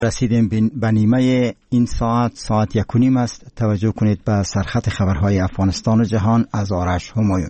رسیدیم به نیمه این ساعت 1:30 است. توجه کنید به سرخط خبرهای افغانستان و جهان از آرش همایون.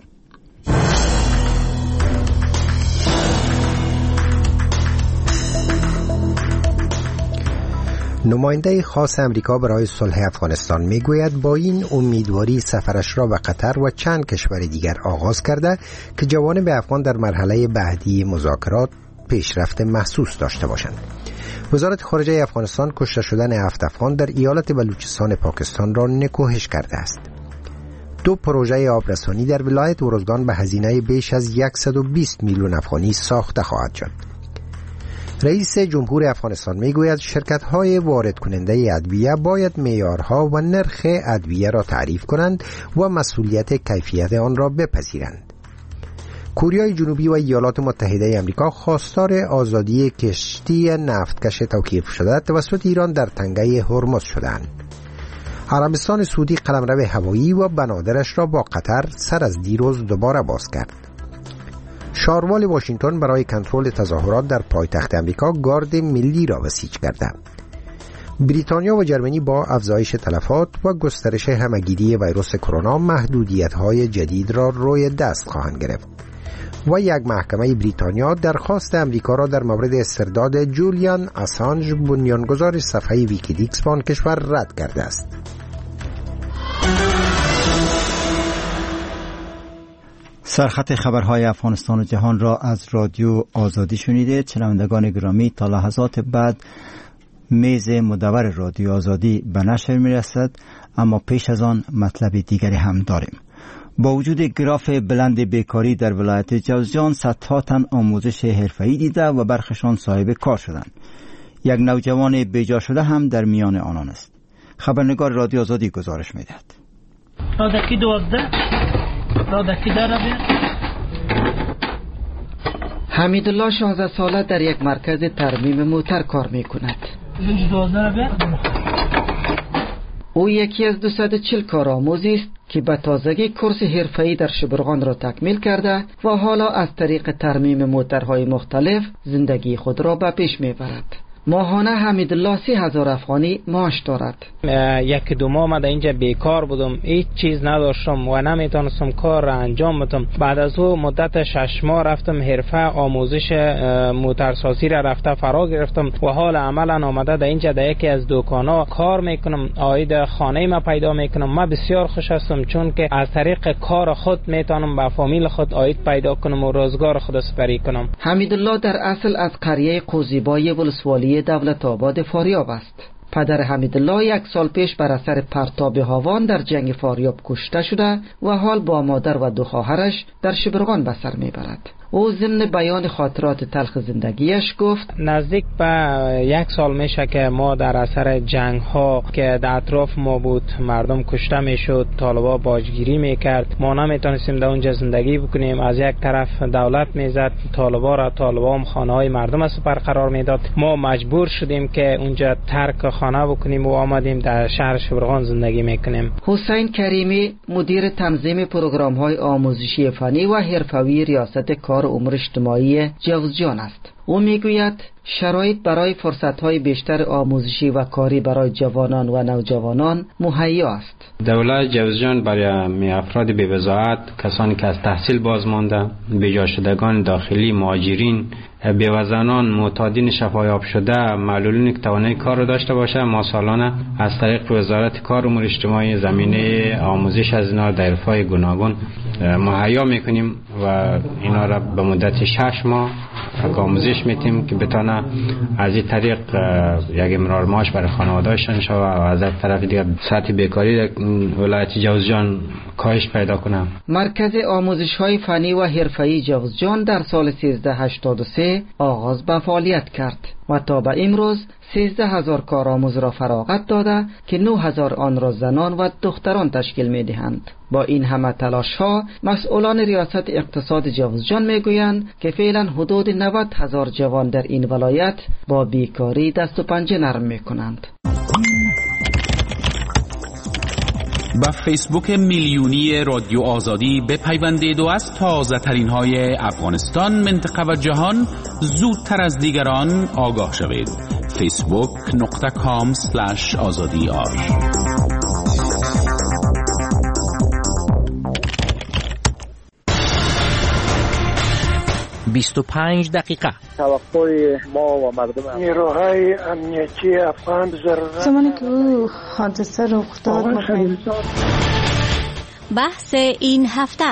نماینده خاص امریکا برای صلح افغانستان میگوید با این امیدواری سفرش را به قطر و چند کشور دیگر آغاز کرده که جوانب افغان در مرحله بعدی مذاکرات پیشرفت محسوس داشته باشند. وزارت خارجه افغانستان کشته شدن 7 افغان در ایالت بلوچستان پاکستان را نکوهش کرده است. 2 پروژه آبرسانی در ولایت ارزگان به هزینه بیش از 120 میلیون افغانی ساخته خواهد شد. رئیس جمهور افغانستان میگوید شرکت‌های وارد کننده ادویه باید معیارها و نرخ ادویه را تعریف کنند و مسئولیت کیفیت آن را بپذیرند. کوریای جنوبی و ایالات متحده آمریکا خواستار آزادی کشتی نفتکش توقیف شده توسط ایران در تنگه هرمز شدند. عربستان سعودی قلمرو هوایی و بنادرش را با قطر سر از دیروز دوباره باز کرد. شاروال واشنگتن برای کنترل تظاهرات در پایتخت آمریکا گارد ملی را بسیج کرده. بریتانیا و جرمنی با افزایش تلفات و گسترش همهگیری ویروس کرونا محدودیت‌های جدید را روی دست خواهند گرفت. و یک محکمه بریتانیا درخواست امریکا را در مورد استرداد جولیان آسانژ بنیانگذار صفحه ویکیلیکس به آن کشور رد کرده است. سرخط خبرهای افغانستان و جهان را از رادیو آزادی شنیده. شنوندگان گرامی، تا لحظات بعد میز مدور رادیو آزادی به نشر میرسد، اما پیش از آن مطلب دیگری هم داریم. با وجود گراف بلند بیکاری در ولایت جوزجان، صدها تن آموزش حرفه‌ای دیده و برخشان صاحب کار شدند. یک نوجوان بیجا شده هم در میان آنان است. خبرنگار رادیو آزادی گزارش می‌دهد. رادکی 12 رادکی داره. حمیدالله 16 ساله در یک مرکز ترمیم موتر کار می‌کند. او یکی از 240 کارآموزی است که به تازگی کورس حرفه‌ای در شبرغان را تکمیل کرده و حالا از طریق ترمیم موترهای مختلف زندگی خود را به پیش میبرد. ماهانه حمیدالله 30,000 افغانی معاش دارد. 1-2 ماه در اینجا بیکار بودم، هیچ چیز نداشتم و نمیتونستم کار را انجام بدم. بعد از او مدت 6 ماه رفتم حرفه آموزش موترسازی را رفته فرا گرفتم و حال عملا آمده در اینجا در یکی از دکانا کار میکنم. عاید خانه ما پیدا میکنم. من بسیار خوش هستم چون که از طریق کار خود میتونم به فامیل خود عاید پیدا کنم و روزگار خود سپری کنم. حمیدالله در اصل از قریه قوزیبای ولسوالی دولت آباد فاریاب است. پدر حمیدالله 1 سال پیش بر اثر پرتاب هاوان در جنگ فاریاب کشته شده و حال با مادر و 2 خواهرش در شبرغان به سر میبرد. او ضمن بیان خاطرات تلخ زندگیش گفت نزدیک به 1 سال میشه که ما در اثر جنگ ها که در اطراف ما بود مردم کشته میشد، طالبا باجگیری میکرد، ما نمیتونستیم در اونجا زندگی بکنیم. از یک طرف دولت میزد طالبا را، طالبا هم خانه های مردم سپر قرار میداد. ما مجبور شدیم که اونجا ترک خانه بکنیم و آمدیم در شهر شبرغان زندگی میکنیم. حسین کریمی مدیر تنظیم پروگرام های آموزشی فنی و حرفه‌ای ریاست کار امور اجتماعی جوزجان است. او میگوید شرایط برای فرصت‌های بیشتر آموزشی و کاری برای جوانان و نوجوانان مهیا است. دولت جوزجان برای افراد بی‌وضاحت، کسانی که از تحصیل باز مانده، بیجا شدگان داخلی، مهاجرین، بیوزنان، معتادین شفایاب شده، معلولین که توانایی کار رو داشته باشه، ما سالانه از طریق وزارت کار امور اجتماعی زمینه آموزش از اینا در حرفه‌های گوناگون مهیا میکنیم و اینا را به مدت 6 ماه آموزش میتیم که بتونه از این طریق یک امرار معاش برای خانواده‌شان شود و از یک طرف دیگر سطح بیکاری در ولایت جوزجان کاهش پیدا کنه. مرکز آموزش‌های فنی و حرفه‌ای جوزجان در سال 1383 آغاز به فعالیت کرد و تا به امروز 13,000 کارآموز را فراغت داده که 9,000 آن را زنان و دختران تشکیل می‌دهند. با این همه تلاش‌ها مسئولان ریاست اقتصاد جوزجان میگویند که فعلا حدود 90,000 جوان در این ولایت با بیکاری دست و پنجه نرم می‌کنند. با فیسبوک میلیونی رادیو آزادی بپیوندید و از تازه ترین های افغانستان، منطقه و جهان زودتر از دیگران آگاه شوید. facebook.com/azadiar. 25 دقیقه. توقع ما و مردم نیروهای امنیتی افغان زمانی که او حادثه رخ داد بحث این هفته.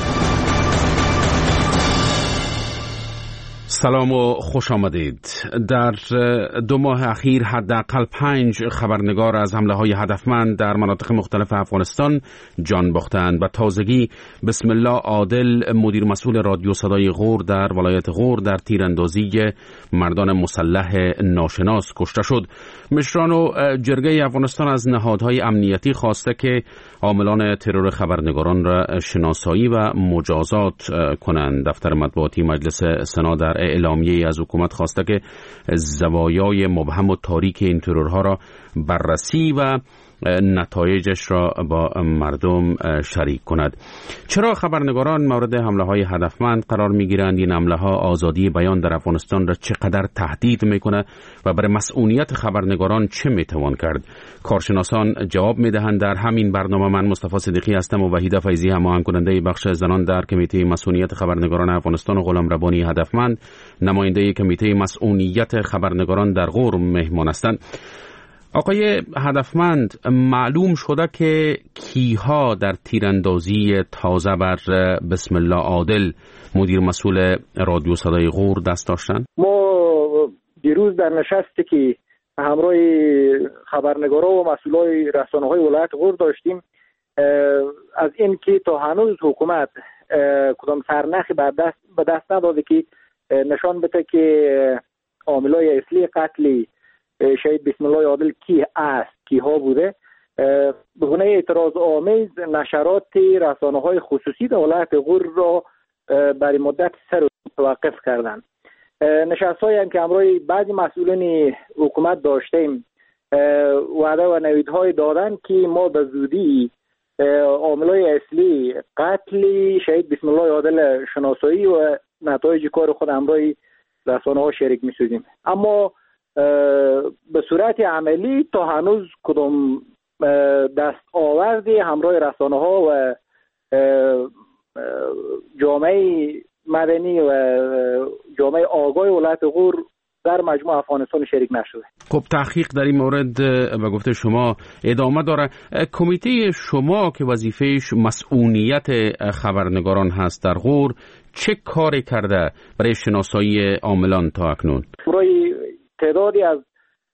سلام و خوش آمدید. در 2 ماه اخیر حداقل 5 خبرنگار از حمله‌های هدفمند در مناطق مختلف افغانستان جان باختند و تازگی بسم الله عادل مدیر مسئول رادیو صدای غور در ولایت غور در تیراندازی مردان مسلح ناشناس کشته شد. مشران و جرگه افغانستان از نهادهای امنیتی خواسته که عاملان ترور خبرنگاران را شناسایی و مجازات کنند. دفتر مطبوعاتی مجلس سنا در اعلامیه از حکومت خواسته که زوایای مبهم و تاریک این ترورها را بررسی و نتایجش را با مردم شریک کند. چرا خبرنگاران مورد حمله‌های هدفمند قرار می‌گیرند؟ این حمله‌ها آزادی بیان در افغانستان را چقدر تهدید می‌کند و برای مسئولیت خبرنگاران چه می‌توان کرد؟ کارشناسان جواب می‌دهند. در همین برنامه من مصطفی صدیقی هستم و وحیده فیضی هماهنگ کننده بخش زنان در کمیته مسئولیت خبرنگاران افغانستان و غلام ربانی هدفمند نماینده کمیته مسئولیت خبرنگاران در غور مهمان هستند. آقای هدفمند، معلوم شده که کیها در تیراندازی تازه بر بسم الله عادل مدیر مسئول رادیو صدای غور دست داشتند؟ ما دیروز در نشستی که همراه خبرنگارا و مسئولای رسانه‌های ولایت غور داشتیم از این که تا هنوز حکومت کدام سرنخی به دست نداده که نشان بده که عاملای اصلی قتل شهید بسم الله عادل کی است، کیها بوده. به گونه اعتراض آمیز نشرات رسانه‌های خصوصی در ولایت غور را برای مدت سر توقف کردند. نشست‌هایی هم که همراه بعضی مسئولین حکومت داشتیم وعده و نویدهای دادن که ما به زودی عاملای اصلی قتل شهید بسم الله عادل شناسایی و نتایج کار خود همراه رسانه‌ها شریک می‌سازیم. اما به صورت عملی تا هنوز کدام دست آوردی همراه رسانه ها و جامعه مدنی و جامعه آگاه ولایت غور در مجموع افغانستان شریک نشده. خب تحقیق در این مورد به گفته شما ادامه داره. کمیته شما که وظیفهش مسئولیت خبرنگاران هست در غور چه کاری کرده برای شناسایی عاملان تا اکنون؟ برای تعدادی از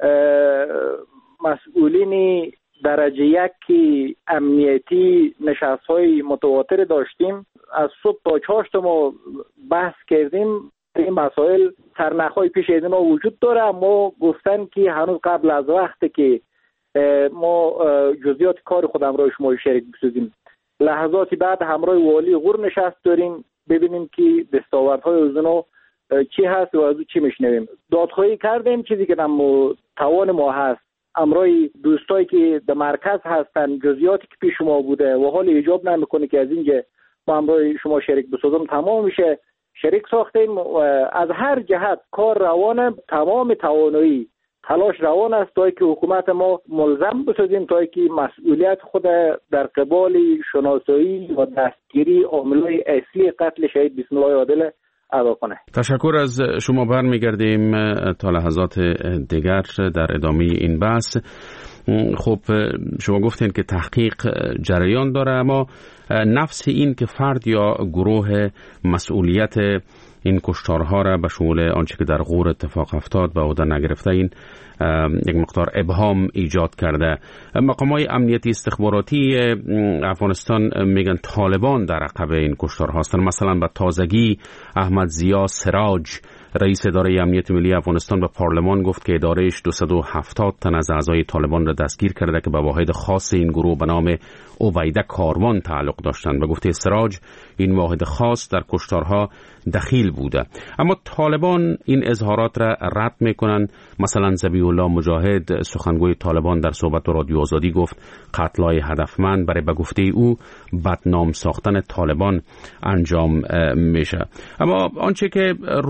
مسئولین درجه 1 امنیتی نشست‌های متواتر داشتیم. از صبح تا 4 ما بحث کردیم. این مسائل سرنخ‌های پیش از ما وجود داره، اما گفتن که هنوز قبل از وقتی که ما جزئیات کار خودم را شما شریک بسازیم. لحظاتی بعد همراه والی غور نشست داریم ببینیم که دستاوردهای اونا چی هست و از چی میشنویم. دادخواهی کردیم چیزی که توان ما هست امرای دوستایی که در مرکز هستن جزئیاتی که پیش ما بوده و حال ایجاب نمیکنه که از اینجا ما امرای شما شریک بسازم تمام میشه شریک ساختیم و از هر جهت کار روانه، تمام توانایی تلاش روان است تا که حکومت ما ملزم بسازیم تا که مسئولیت خود در قبال شناسایی و دستگیری عاملای اصلی قتل شهید بسم الله عادل ادا کنه. تشکر از شما. برمیگردیم تا لحظات دیگر در ادامه این بحث. خب شما گفتین که تحقیق جریان داره، اما نفس این که فرد یا گروه مسئولیت این کشتارها را به شمول آنچه که در غور اتفاق افتاد به عهده نگرفته، این یک مقدار ابهام ایجاد کرده. مقامات امنیتی استخباراتی افغانستان میگن طالبان در عقب این کشتارها هستند. مثلا به تازگی احمد ضیا سراج رئیس اداره امنیت ملی افغانستان به پارلمان گفت که ادارهش 270 تن از اعضای طالبان را دستگیر کرده که به واحد خاص این گروه به نام عبیده کاروان تعلق داشتند. به گفته سراج این واحد خاص در کشتارها دخیل بوده. اما طالبان این اظهارات را رد میکنند. مثلا ذبیح الله مجاهد سخنگوی طالبان در صحبت رادیو آزادی گفت قتل‌های هدفمند برای به گفته او بدنام ساختن طالبان انجام میشه. اما آنچه که روشن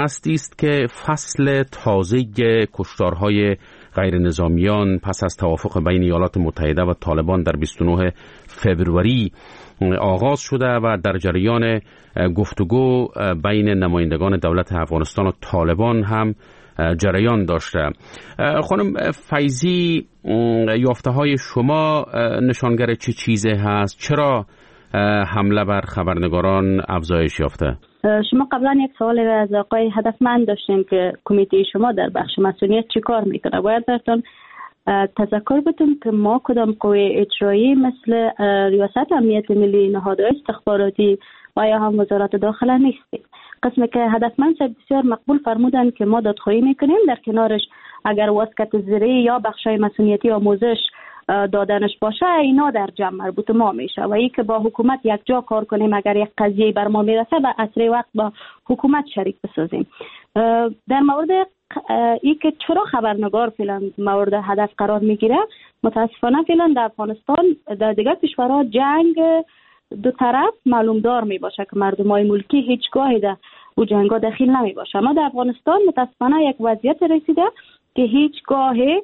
دستی است که فصل تازه کشتارهای غیر نظامیان پس از توافق بین ایالات متحده و طالبان در 29 فوریه آغاز شده و در جریان گفتگو بین نمایندگان دولت افغانستان و طالبان هم جریان داشته. خانم فیضی، یافته های شما نشانگر چه چیزی هست؟ چرا حمله بر خبرنگاران افزایش یافته؟ شما قبلا یک سوال از آقای هدفمند داشتین که کمیته شما در بخش مسئولیت چی کار میکنه. باید براتون تذکر بدم که ما کدام قوه اجرایی مثل ریاست امنیت ملی، نهادهای استخباراتی و یا هم وزارت داخله نیستیم. قسمی که هدفمند بسیار مقبول فرمودن که ما دادخواهی میکنیم، در کنارش اگر واسکت زیری یا بخشای مسئولیتی آموزش دادنش باشه اینا در جمع مربوط ما میشه و ای که با حکومت یک جا کار کنیم، اگر یک قضیه بر ما میرسه و اسرع وقت با حکومت شریک بسازیم. در مورد ای که چرا خبرنگار فعلا مورد هدف قرار میگیره، متاسفانه فعلا در افغانستان در دیگر کشورها جنگ دو طرف معلوم دار می باشه که مردمای ملکی هیچگاهی در او جنگا دخیل نمی باشه. ما در افغانستان متاسفانه یک وضعیت رسیده که هیچگاهی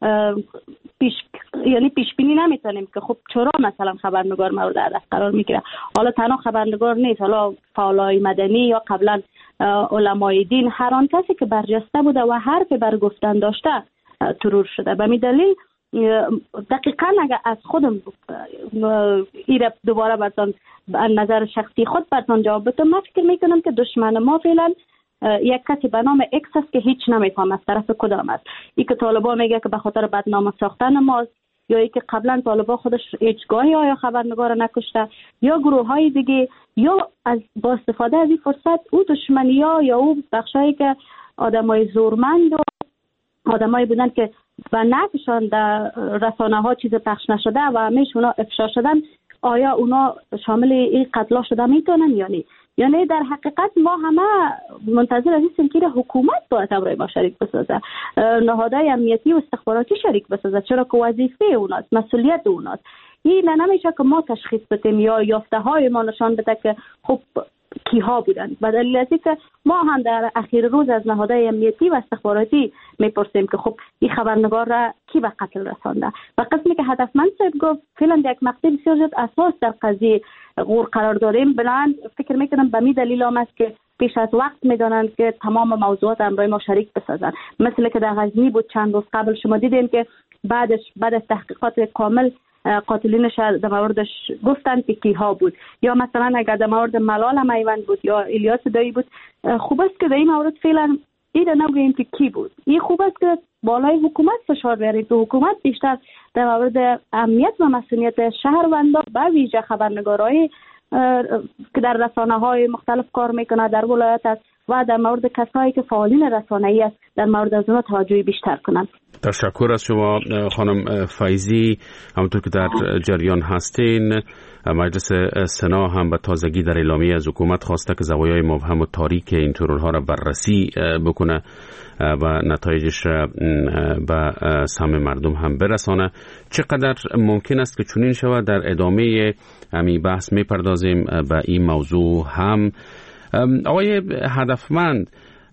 پیش بینی نمیتونیم که خب چرا مثلا خبرنگار مورد هدف قرار میگیره. حالا تنها خبرنگار نیست، حالا فعالای مدنی یا قبلا علمای دین، هر آن کسی که برجسته بوده و حرف بر گفتن داشته ترور شده. به می دلیل دقیقاً اگر از خودم ایره دوباره براتون نظر شخصی خود براتون جواب بدم، من فکر میکنم که دشمن ما فعلا یک کسی به نام اکس است که هیچ نمیفهم از طرف کدام است. ای که طالبان میگه که به خاطر بدنام ساختن ماست، یا ای که قبلا طالبان خودش هیچگاهی آیا خبرنگار نکشته، یا گروه های دیگه، یا از با استفاده از این فرصت او دشمنی یا او بخشایی که آدمای زورمند و آدمایی بودن که و نفشان در رسانه ها چیز پخش نشده و همیشه اونا افشا شدن، آیا اونا شامل این قتلا شده میتونن یا نه؟ یعنی در حقیقت ما همه منتظر از این که حکومت باید برای ما شریک بسازه، نهادهای امنیتی و استخباراتی شریک بسازه، چرا که وظیفه اوناست، مسئولیت اوناست. این نمیشه که ما تشخیص بدیم یا یافته های ما نشان بده که خب کیها بودن. به دلیل از اینکه ما هم در اخیر روز از نهادهای امنیتی و استخباراتی میپرسیم که خب این خبرنگار را کی به قتل رسانده. و قسمی که هدفمند صاحب گفت فعلا یک مقطع بسیار زیاد اساس در قضیه غور قرار داریم، بلند فکر میکنم به می دلیل است که پیش از وقت میدانند که تمام موضوعات امرای ما شریک بسازن. مثل که در غزنی بود چند روز قبل شما دیدین که بعد از تحقیقات کامل قاتلینش در موردش گفتن که کیها بود. یا مثلا اگر در مورد ملال میوند بود یا الیاس دایی بود، خوب است که در این مورد فعلا این نگوییم که کی بود. این خوب است که بالای حکومت فشار بیارید که حکومت بیشتر در مورد امنیت و مسئولیت شهروندان و ویژه خبرنگارای که در رسانه‌های مختلف کار میکنه در ولایت است و در مورد کسایی که فعالین رسانه‌ای است در مورد از اونها توجه بیشتر کنند. تشکر از شما خانم فیضی. همونطور که در جریان هستین، مجلس سنا هم به تازگی در اعلامیه از حکومت خواسته که زوایای مبهم و تاریک این ترورها را بررسی بکنه و نتایجش به سهم مردم هم برسانه. چقدر ممکن است که چنین شود؟ در ادامه همین بحث میپردازیم به این موضوع هم. آقای هدفمند،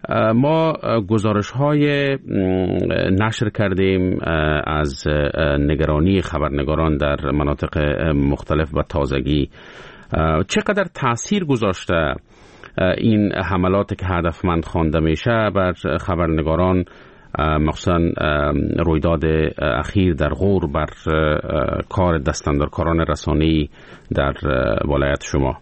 ما گزارش‌های نشر کردیم از نگرانی خبرنگاران در مناطق مختلف و تازگی. چقدر تأثیر گذاشته این حملات که هدفمند خوانده میشه بر خبرنگاران، مخصوصا رویداد اخیر در غور بر کار دستاندارکاران رسانه‌ای در ولایت شما؟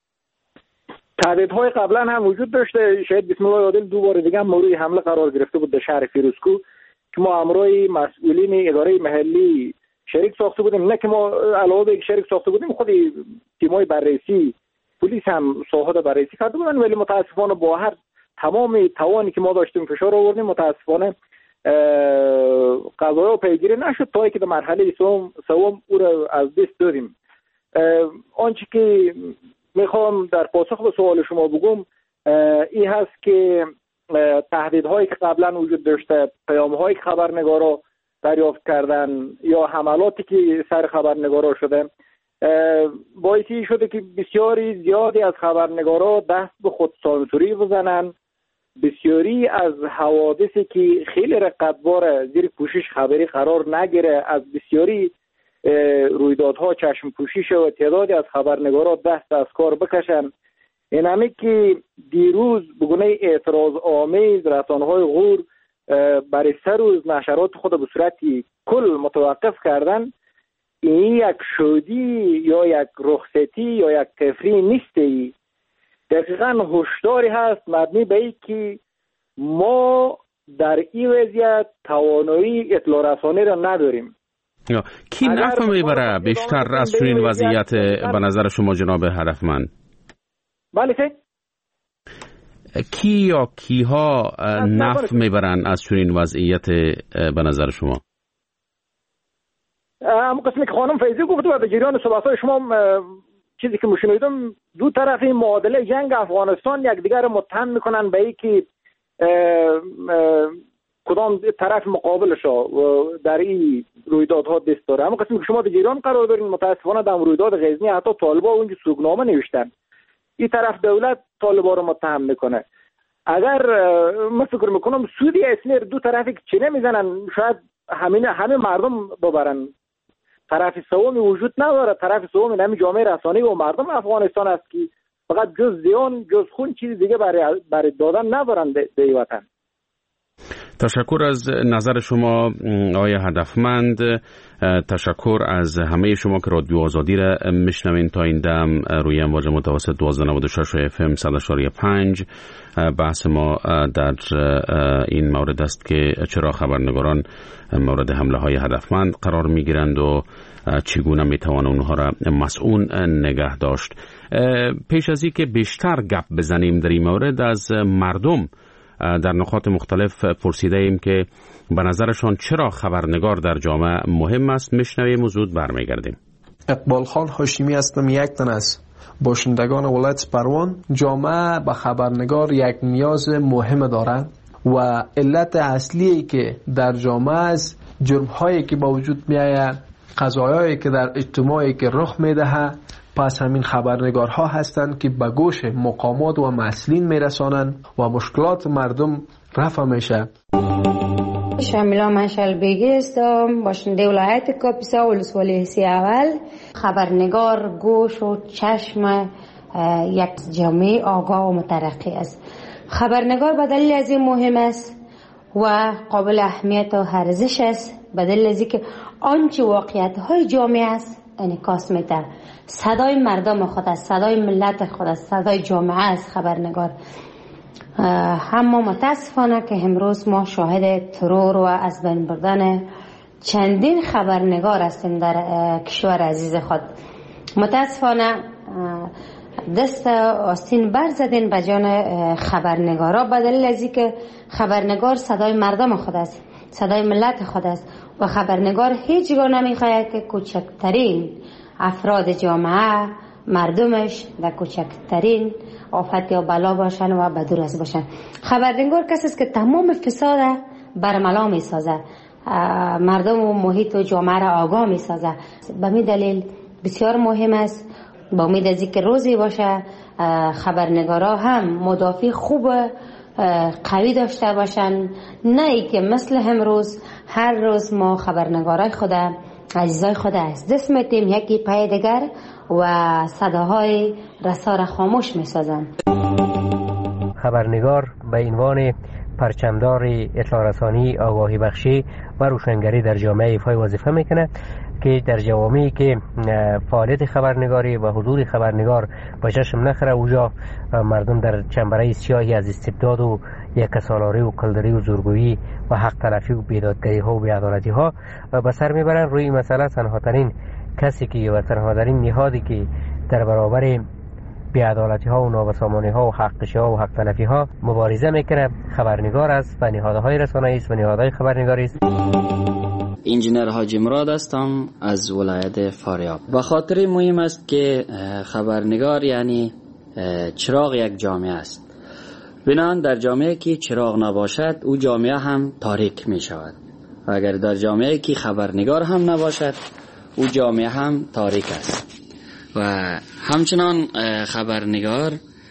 تهدیدهای قبلا هم وجود داشته. شاید بسم الله عادل دو بار دیگه هم مورد حمله قرار گرفته بود در شهر فیروزکو که ما امرای مسئولین اداره محلی شریک ساخته بودیم. نه که ما علاوه بر شریک ساخته بودیم، خود تیمای بررسی پلیس هم ساحات بررسی کرده بودن، ولی متاسفانه با هر تمام توانی که ما داشتیم فشار آوردیم، متاسفانه قضایا پیگیری نشد تا اینکه در مرحله سوم او را از دست دادیم. آنچه که میخوام در پاسخ به سوال شما بگم این هست که تهدیدهایی که قبلا وجود داشته، پیام‌هایی که خبرنگارا دریافت کردن یا حملاتی که سر خبرنگارا شده، باعثی شده که بسیاری زیادی از خبرنگارا دست به خودسانسوری بزنن بسیاری از حوادثی که خیلی رقتبار زیر پوشش خبری قرار نگیره، از بسیاری رویدادها چشم پوشی شد و تعدادی از خبرنگاران دست از کار بکشن. این همی که دیروز بگونه اعتراض آمیز رسانه‌های غور برای 3 روز نشرات خود به صورت کل متوقف کردن، این یک شودی یا یک رخصتی یا یک تفریح نیستی، دقیقا هشداری هست مبنی به این که ما در این وضعیت توانایی اطلاع رسانی را نداریم. کی نفع میبره بیشتر از چنین وضعیت به نظر شما جناب هدفمند؟ بله چه؟ کی یا کیها نفع میبرن از چنین وضعیت به نظر شما؟ اما قسمی که خانم فیضی گفت و به جریان صحبت‌های شما چیزی که مشاهدم، دو طرف این معادله جنگ افغانستان یکدیگر متهم میکنن به اینکه کدام طرف مقابلش در این رویدادها دست داره. اما قسمی که شما در جریان قرار دارین، متاسفانه در رویداد غزنی حتی طالبا اونجا سوگنامه نوشتن، این طرف دولت طالبا رو متهم میکنه. اگر من فکر میکنم سودی اصلی دو طرفی که چینه میزنن شاید همه مردم ببرن، طرف سومی وجود نداره. طرف سومی همین جامعه رسانه‌ای و مردم افغانستان است که فقط جز زیان جز خون چیز دیگه برای دادن ندارن به وطن. تشکر از نظر شما آقای هدفمند. تشکر از همه شما که رادیو آزادی را میشنوین. تا این دم روی امواج متوسط 1296 FM 100.5 بحث ما در این مورد است که چرا خبرنگاران مورد حمله های هدفمند قرار میگیرند و چگونه میتوان اونها را مسئول نگه داشت. پیش از این که بیشتر گپ بزنیم در این مورد، از مردم در نقاط مختلف پرسیده ایم که به نظرشان چرا خبرنگار در جامعه مهم است. میشنویم و زود برمیگردیم. اقبال خان هاشمی هستم، یک تن از باشندگان ولایت پروان. جامعه به خبرنگار یک نیاز مهم دارد و علت اصلی که در جامعه است جرم هایی که با وجود می آید، قضایایی که در اجتماعی که رخ می دهد، پس همین خبرنگارها هستند که به گوش مقامات و مسئولین میرسانند و مشکلات مردم رفع میشه. شامیلا منشل بیگی هستم، باشنده ولایت کاپیسا ولسوالی حسی اول. خبرنگار گوش و چشم یک جامعه آگاه و مترقی است. خبرنگار به دلیل از این مهم است و قابل اهمیت و ارزش است، به دلیل از اینکه آنچه واقعیت های جامعه است انعکاس میده. صدای مردم خود است، صدای ملت خود است، صدای جامعه است خبرنگار. اما متاسفانه که امروز ما شاهد ترور و از بین بردن چندین خبرنگار هستیم در کشور عزیز خود. متاسفانه دست آستین بر زدین به جان خبرنگارا، به دلیل از اینکه خبرنگار صدای مردم خود است، صدای ملت خود است و خبرنگار هیچگاه نمیخواهد که کوچکترین افراد جامعه، مردمش در کوچکترین آفت یا بلا باشن و بدورست باشن. خبرنگار کسی است که تمام فساد برملا می سازه، مردم و محیط و جامعه را آگاه می سازه. به می دلیل بسیار مهم است، با امید از اینکه روزی باشه خبرنگارا هم مدافع خوب قوی داشته باشن، نه ای که مثل امروز هر روز ما خبرنگارای خود، عزیزای خود از دست میتیم یکی پای دیگر و صداهای رسا را خاموش میسازن. خبرنگار به عنوان پرچمدار اطلاع رسانی، آگاهی بخشی و روشنگری در جامعه ایفای وظیفه میکنه که در جوامعی که فعالیت خبرنگاری و حضور خبرنگار به چشم نخره، اوجا مردم در چنبره سیاهی از استبداد و یکسالاری و کلدری و زورگویی و حق تلفی و بیدادگری ها و بیعدالتی ها به سر میبرن. روی مسئله تنهاترین کسی که و تنهاترین نهادی که در برابر بیعدالتی ها و نابسامانی ها و حق کشی ها و حق تلفی ها مبارزه میکنه خبرنگار است و نهادهای رسانه‌ای است و نهادهای خبرنگاری است. انجینر حاجی مراد هستم از ولایت فاریاب. به خاطر مهم است که خبرنگار یعنی چراغ یک جامعه است. بنان در جامعه که چراغ نباشد او جامعه هم تاریک می شود و اگر در جامعه که خبرنگار هم نباشد او جامعه هم تاریک است. و همچنان خبرنگار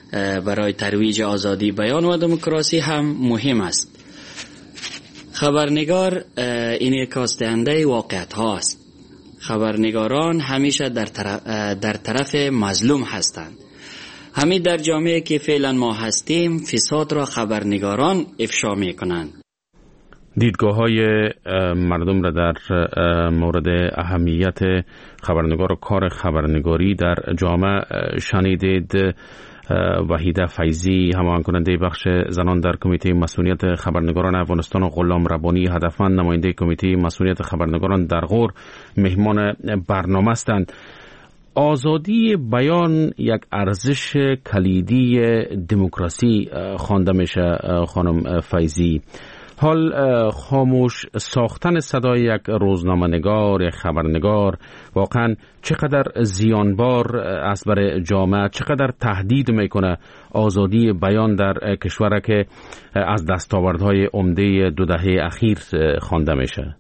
برای ترویج آزادی بیان و دموکراسی هم مهم است. خبرنگار انعکاس دهنده واقعیت هاست. خبرنگاران همیشه در طرف مظلوم هستند. همین در جامعه که فعلا ما هستیم فساد را خبرنگاران افشا می کنند. دیدگاه های مردم را در مورد اهمیت خبرنگار و کار خبرنگاری در جامعه شنیدید. وحیده فیضی، هماهنگ کننده بخش زنان در کمیته مسئولیت خبرنگاران افغانستان، و غلام ربانی هدفمند، نماینده کمیته مسئولیت خبرنگاران در غور، مهمان برنامه هستند. آزادی بیان یک ارزش کلیدی دموکراسی خوانده میشه خانم فیضی. حال خاموش ساختن صدای یک روزنامه‌نگار، یک خبرنگار واقعا چقدر زیانبار است برای جامعه، چقدر تهدید میکنه آزادی بیان در کشور که از دستاوردهای عمده 2 دهه اخیر خوانده میشه؟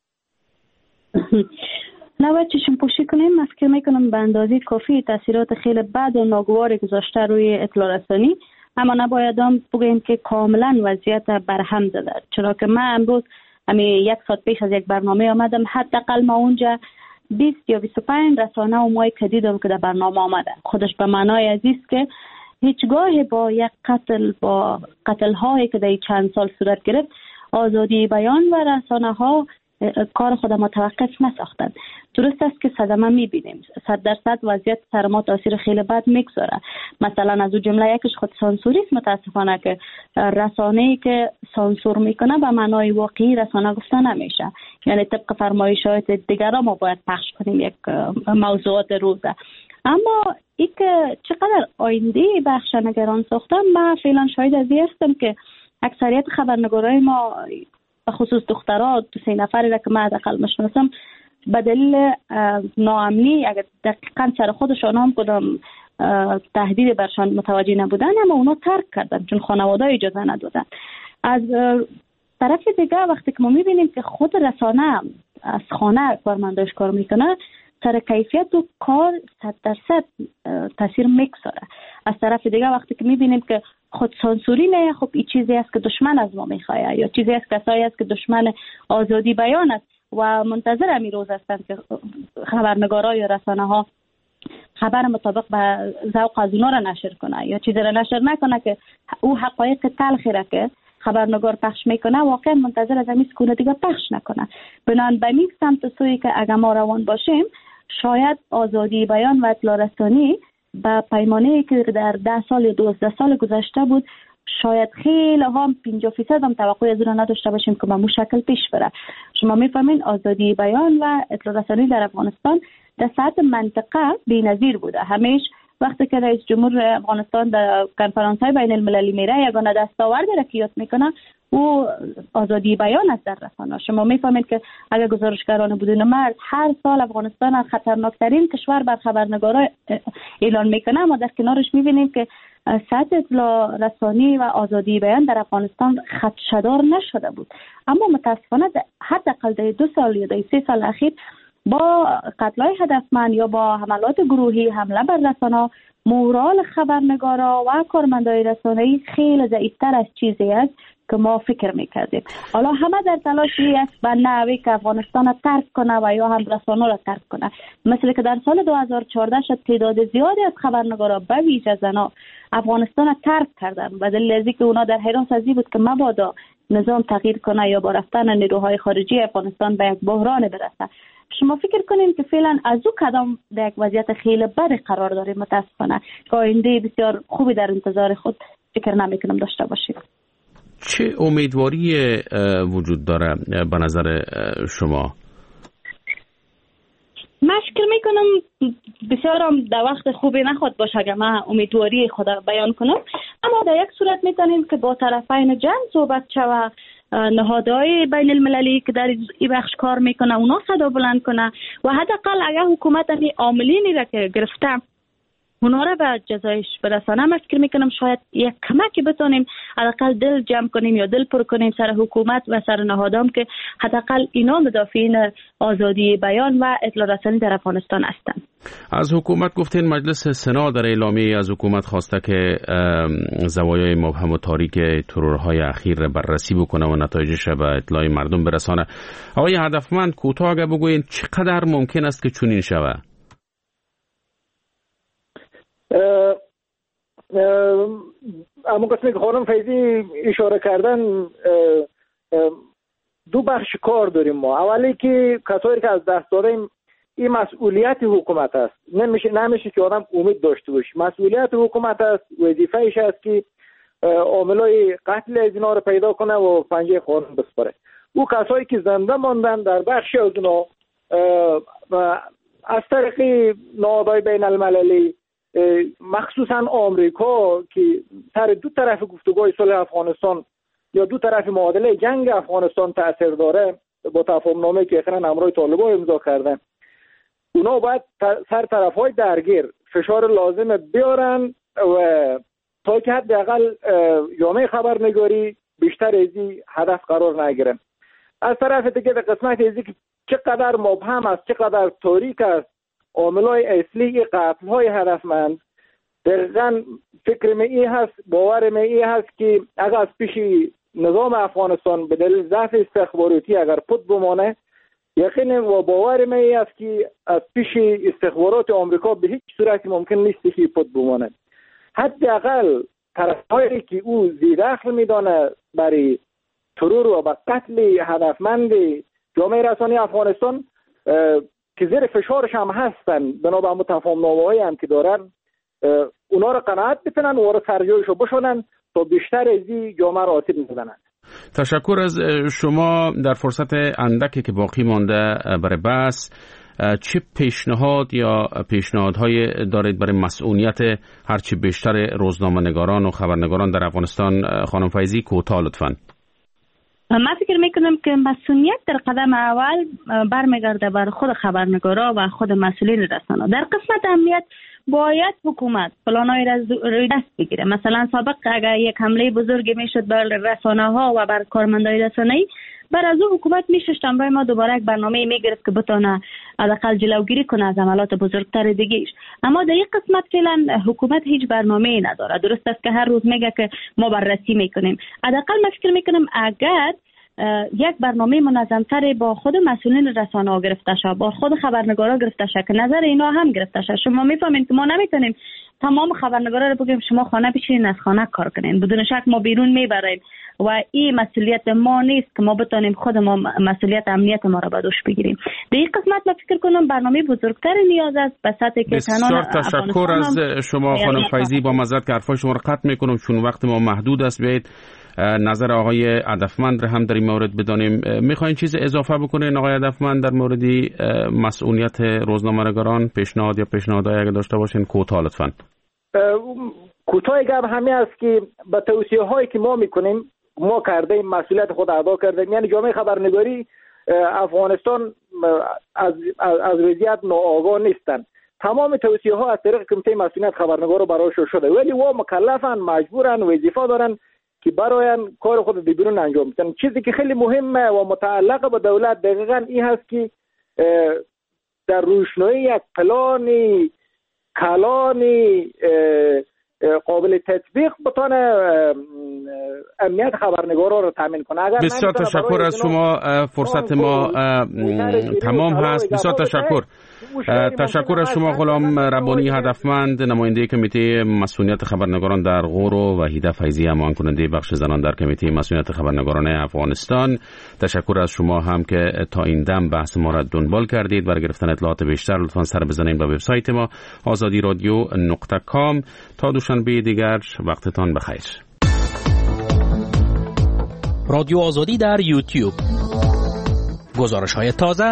نباید چشم پوشی کنیم. من فکر میکنم به اندازه کافی تاثیرات خیلی بد و ناگواری گذاشته روی اطلاع رسانی، اما نباید هم بگوییم که کاملا وضعیت برهم زده. چرا که من امروز 1 ساعت پیش از یک برنامه آمدم، حداقل ما اونجا 20 یا 25 رسانه و مایی که دیدم که در برنامه آمده. خودش به معنای عزیز که هیچگاه با یک قتل هایی که در چند سال صورت گرفت آزادی بیان و رسانه ها کار خود متوقف نساختند. درست است که صدمه میبینیم، 100% وضعیت سر ما تاثیر خیلی بد میگذاره. مثلا از اون جمله یکش خود سانسوری است. متاسفانه که رسانه‌ای که سانسور میکنه به معنای واقعی رسانه گفته نمیشه، یعنی طبق فرمایشات دیگران ما باید پخش کنیم یک موضوعات روزه. اما این که چقدر آینده بخش نگران ساختن، من فعلا شاهد از این هستم که اکثریت خبرنگارای ما به خصوص دخترها 2-3 نفری را که من حداقل میشناسم به دلیل ناامنی اگر دقیقاً سر خودشان هم کدام تهدید برشان متوجه نبودن، اما اونا ترک کردن چون خانواده اجازه ندادن. از طرف دیگه وقتی که ما میبینیم که خود رسانه از خانه کارمنداش کار میکنه، سر کیفیت و کار 100% تاثیر میگذاره. از طرف دیگه وقتی که میبینیم که خود سانسوری نه، خب این چیزی است که دشمن از ما میخواه، یا چیزی است کسایی است که دشمن آزادی بیان است و منتظر همین روز هستند که خبرنگارا یا رسانه ها خبر مطابق به ذوق از اونا را نشر کنه یا چیزی را نشر نکنه که او حقایق تلخی را که خبرنگار پخش میکنه واقعا منتظر از همین سکونه دیگه پخش نکنه. بنابراین به این سمت سوی که اگر ما روان باشیم، شاید آزادی بیان و اطلاع رسانی با پیمانه‌ای که در 10 سال یا 12 سال گذشته بود، شاید خیلی هم 50% هم توقع از اون نداشته باشیم که به مو شکل پیش بره. شما میفهمین آزادی بیان و اطلاع رسانی در افغانستان در سطح منطقه بی‌نظیر بوده. همیشه وقتی که رئیس جمهور افغانستان در کنفرانس‌های بین المللی میره، یگانه دستاورد را که یاد میکنه او آزادی بیان است در رسانه. شما میفهمید که اگر گزارشگران بدون مرز هر سال افغانستان از خطرناکترین کشور بر خبرنگارا اعلان میکنه، اما در کنارش میبینیم که سطح اطلاع رسانی و آزادی بیان در افغانستان خدشه‌دار نشده بود. اما متاسفانه حداقل در 2 سال یا 3 سال اخیر با قتل‌های هدفمند یا با حملات گروهی حمله بر رسانه، مورال خبرنگارا و کارمندای رسانه‌ای خیلی ضعیف‌تر از چیزی است که ما فکر می‌کردیم. حالا همه در تلاشی است به نحوی که افغانستان را ترک کنه و یا هم رسانه را ترک کنه. مثل که در سال 2014 شد تعداد زیادی از خبرنگارا به ویژه زنان افغانستان را ترک کردن به دلیل از اینکه اونا در حراس از این بود که مبادا نظام تغییر کنه یا با رفتن نیروهای خارجی افغانستان به یک بحران برسه. شما فکر کنین که فعلا از او کدام در یک وضعیت خیلی بد قرار داریم. متاسفانه که آینده بسیار خوبی در انتظار خود فکر نمیکنم داشته باشیم. چه امیدواری وجود داره به نظر شما؟ من فکر میکنم بسیار هم در وقت خوبی نخواد باشه اگر من امیدواری خود بیان کنم، اما در یک صورت میتونیم که با طرفین جنگ صحبت شود، نهادهای بین المللی که در این بخش کار میکنه اونا صدا بلند کنه و حداقل اگر حکومت این عاملینی را که گرفته اونا را به جزایش برسانه. من فکر میکنم شاید یک کمکی بتونیم حداقل دل جمع کنیم یا دل پر کنیم سر حکومت و سر نهادام که حداقل اینا مدافعین آزادی بیان و اطلاع رسانی در افغانستان هستند. از حکومت گفتین مجلس سنا در اعلامیه از حکومت خواسته که زوایای مبهم و تاریک ترورهای اخیر بررسی بکنه و نتایجش به اطلاع مردم برسانه. آقای هدفمند کوتاه اگه بگوین چقدر ممکن است که چنین شود؟ اما قسمی که خانم فیضی اشاره کردن دو بخش کار داریم ما. اولی که کسایی که از دست دادیم این مسئولیت حکومت است. نمیشه که آدم امید داشته باشه. مسئولیت حکومت است، وظیفه‌اش است که عاملای قتل از اینا رو پیدا کنه و پنجه قانون بسپاره. او کسایی که زنده ماندن در بخش از اونا از طریق نهادهای بین المللی مخصوصا آمریکا که سر دو طرف گفتگوهای صلح افغانستان یا دو طرف معادله جنگ افغانستان تأثیر داره با تفاهم‌نامه‌ای که اخیراً همراه طالبان امضا کردن، اونا باید سر طرف‌های درگیر فشار لازم بیارن و تا که حداقل جامعه خبرنگاری بیشتر از این هدف قرار نگیره. از طرف دیگه در قسمت ازی که چقدر مبهم است، چقدر تاریک است عاملای اصلی قتل‌های هدفمند، دقیقاً فکر می هست، باور می هست که اگر از پیش نظام افغانستان به دلیل ضعف استخباراتی اگر پد بمانه، یقین و باور می هست که از پیش استخبارات آمریکا به هیچ صورت ممکن نیست که پد بمانه. حداقل طرف‌هایی که او زیردخل میدانه برای ترور و با قتل هدفمند جامعه رسانی افغانستان که زیر فشارش هم هستن بنابرای تفاهم‌نامه‌هایی هم که دارن، اونا رو قناعت بکنن و اونا رو سرجایشو بشونن تا بیشتر از این جامعه را آسیب نزنن. تشکر از شما. در فرصت اندکی که باقی مانده برای بحث، چه پیشنهاد یا پیشنهادهای دارید برای مسئولیت هرچی بیشتر روزنامه‌نگاران و خبرنگاران در افغانستان؟ خانم فیضی کوتاه لطفاً. من فکر میکنم که مسئولیت در قدم اول برمیگرده بر خود خبرنگارا و خود مسئولین رسانه. در قسمت امنیت باید حکومت پلان‌های روی دست بگیره. مثلا سابق اگر یک حمله بزرگی میشد بر رسانه ها و بر کارمندای رسانه‌ای، بر از او حکومت میشست امروز ما دوباره یک برنامه میگرفت که بتونه حداقل جلوگیری کنه از عملات بزرگتر دیگه‌اش. اما در یک قسمت فعلا حکومت هیچ برنامه‌ای نداره. درست است که هر روز میگه که ما بررسی میکنیم. حداقل من فکر میکنم اگر یک برنامه منظم‌تر با خود مسئولین رسانه‌ها گرفته شد، با خود خبرنگارا گرفته شد که نظر اینا هم گرفته شد. شما میفهمین که ما نمیتونیم تمام خبرنگارا رو بگیم شما خانه بشینین از خانه کار کنین. بدون شک ما بیرون میبریم و این مسئولیت ما نیست که ما بتونیم خود ما مسئولیت امنیت ما رو به دوش بگیریم. در این قسمت من فکر کنم برنامه بزرگتر نیاز است به سطحی که بسیار تشکر از شما خانم فیضی. با معذرت که حرفای شما رو قطع میکنم چون وقت ما محدود است. بیایید نظر آقای هدفمند رو هم در این مورد بدانیم. میخواین چیز اضافه بکنین آقای هدفمند در مورد مسئولیت روزنامه‌نگاران؟ پیشنهاد یا پیشنهادایی اگه داشته باشین کوتاه لطفاً. کوتاه گپ همین است که با توصیه هایی که ما میکنیم ما کرده مسئولیت خود ادا کرده. یعنی جامعه خبرنگاری افغانستان از وضعیت ناآگاه نیستن. تمام توصیه ها از طریق کمیته مسئولیت خبرنگار برایشون شده، ولی و مکلفن، مجبورن، وظیفه دارن که براین کار خود بیرون انجام بدن. چیزی که خیلی مهمه و متعلق به دولت دقیقاً این هست که در روشنایی یک پلانی کلانی قابل تطبیق بتونه امنیت خبرنگارا رو تامین کنه. بسیار تشکر از شما. فرصت ما تمام هست. بسیار تشکر از شما غلام ربانی هدفمند، نماینده کمیته مسئولیت خبرنگاران در غور، و وحیده فیضی، معاون کننده بخش زنان در کمیته مسئولیت خبرنگاران افغانستان. تشکر از شما هم که تا این دم بحث ما را دنبال کردید. برای گرفتن اطلاعات بیشتر لطفاً سر بزنید به وبسایت ما azadiradio.com. تا دوشنبه دیگر وقتتان بخیر. رادیو آزادی در یوتیوب. گزارش‌های تازه.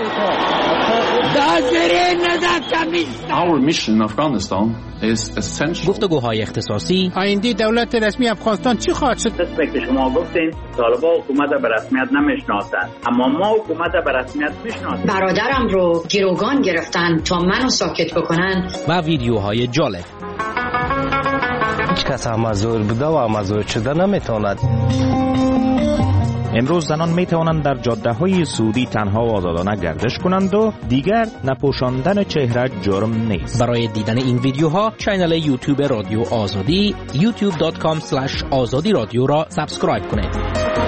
Our mission in Afghanistan is essential. گفتگوهای اختصاصی. آینده دولت رسمی افغانستان چی خواهد شد؟ دست که شما گفتین طالبان حکومت به رسمیت نمیشناسند، اما ما حکومت به رسمیت میشناسیم. برادرم رو گروگان گرفتن تا منو ساکت بکنن. و ویدیوهای جالب. هیچ کس مزور بوده و مزور شده نمیتواند. امروز زنان می توانند در جاده های سعودی تنها و آزادانه گردش کنند و دیگر نپوشاندن چهره جرم نیست. برای دیدن این ویدیوها کانال یوتیوب رادیو آزادی youtube.com/azadi radio را سابسکرایب کنید.